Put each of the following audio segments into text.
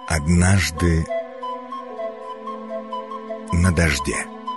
Однажды на дожде.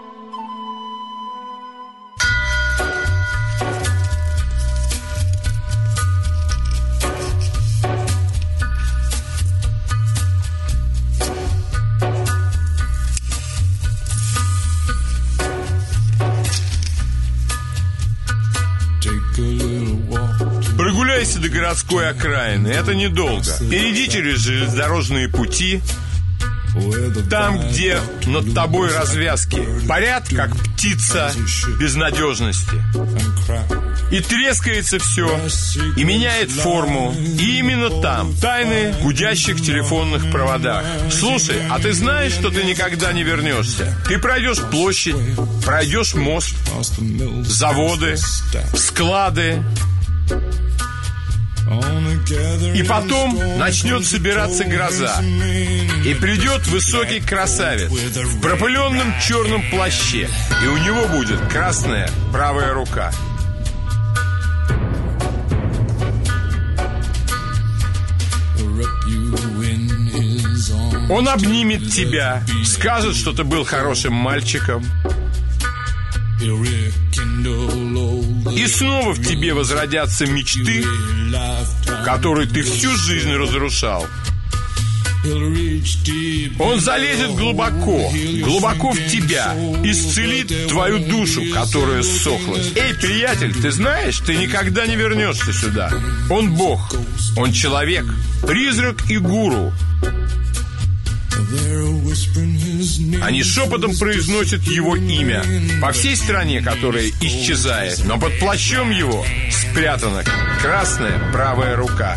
Прогуляйся до городской окраины, это недолго. Перейди через железнодорожные пути. Там, где над тобой развязки, парят, как птица безнадежности. И трескается все, и меняет форму. И именно там тайны в гудящих телефонных проводах. Слушай, а ты знаешь, что ты никогда не вернешься? Ты пройдешь площадь, пройдешь мост, заводы, склады. И потом начнет собираться гроза. И придет высокий красавец в пропыленном черном плаще. И у него будет красная правая рука. Он обнимет тебя, скажет, что ты был хорошим мальчиком. И снова в тебе возродятся мечты, которые ты всю жизнь разрушал. Он залезет глубоко, глубоко в тебя, исцелит твою душу, которая ссохлась. Эй, приятель, ты знаешь, ты никогда не вернешься сюда. Он Бог, он человек, призрак и гуру. Они шепотом произносят его имя по всей стране, которая исчезает. Но под плащом его спрятана красная правая рука.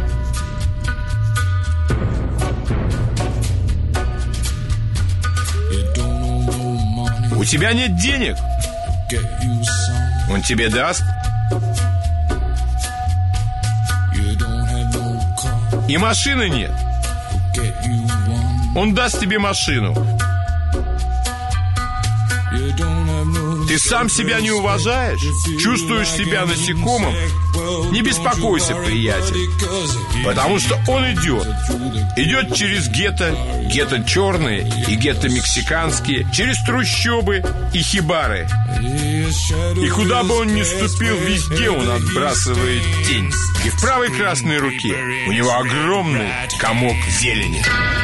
У тебя нет денег, он тебе даст. И машины нет, он даст тебе машину. Ты сам себя не уважаешь? Чувствуешь себя насекомым? Не беспокойся, приятель, потому что он идет. Идет через гетто, гетто черные и гетто мексиканские, через трущобы и хибары. И куда бы он ни ступил, везде он отбрасывает тень. И в правой красной руке у него огромный комок зелени.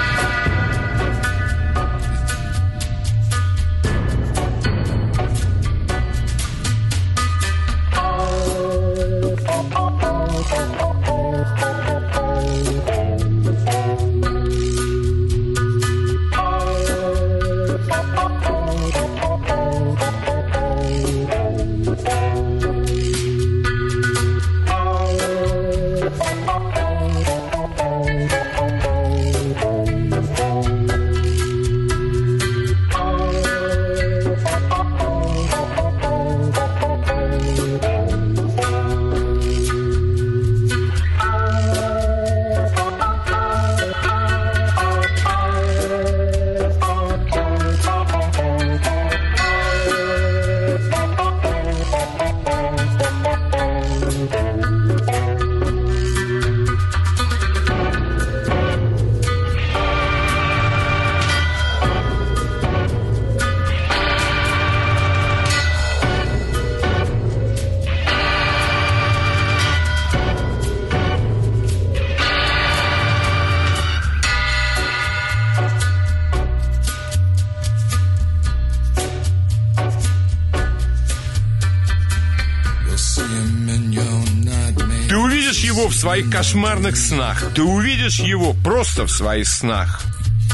Ты увидишь его в своих кошмарных снах. Ты увидишь его просто в своих снах.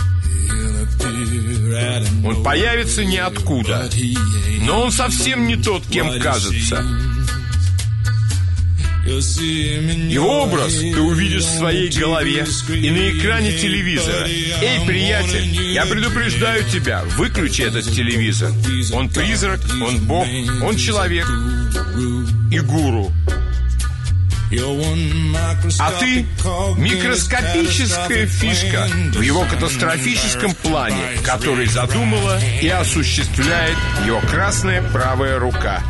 Он появится ниоткуда, но он совсем не тот, кем кажется. Его образ ты увидишь в своей голове и на экране телевизора. Эй, приятель, я предупреждаю тебя, выключи этот телевизор. Он призрак, он Бог, он человек и гуру. А ты микроскопическая фишка в его катастрофическом плане, который задумала и осуществляет его красная правая рука.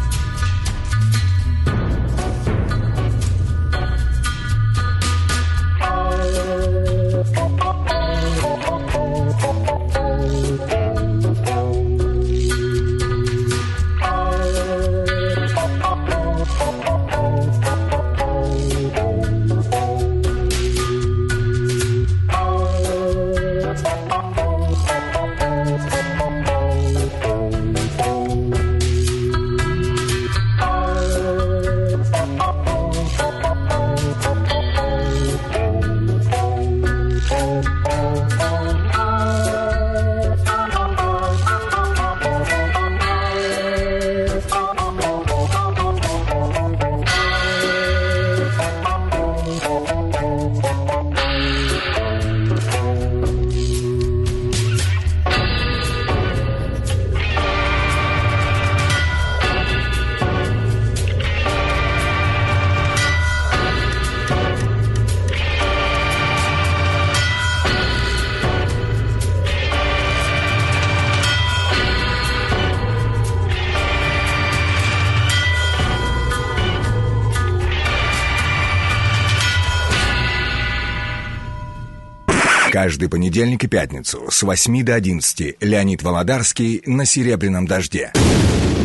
Каждый понедельник и пятницу с 8 до 11 Леонид Володарский на «Серебряном дожде».